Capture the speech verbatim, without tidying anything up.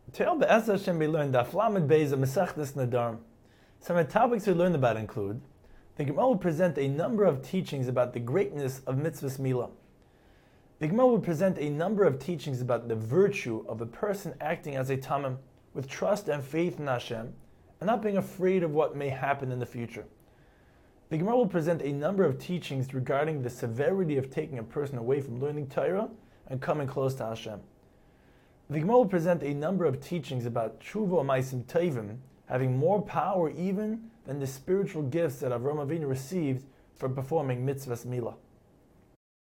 Today, Be'ez Hashem, we learned Daf Lamed Beis of Masechtas Nedarim. Some of the topics we learned about include: the Gemara will present a number of teachings about the greatness of mitzvahs milah. The Gemara will present a number of teachings about the virtue of a person acting as a tamim, with trust and faith in Hashem, and not being afraid of what may happen in the future. The Gemara will present a number of teachings regarding the severity of taking a person away from learning Torah and coming close to Hashem. The Gemara will present a number of teachings about tshuva ma'asim tovim having more power even than the spiritual gifts that Avraham Avinu received for performing mitzvahs milah.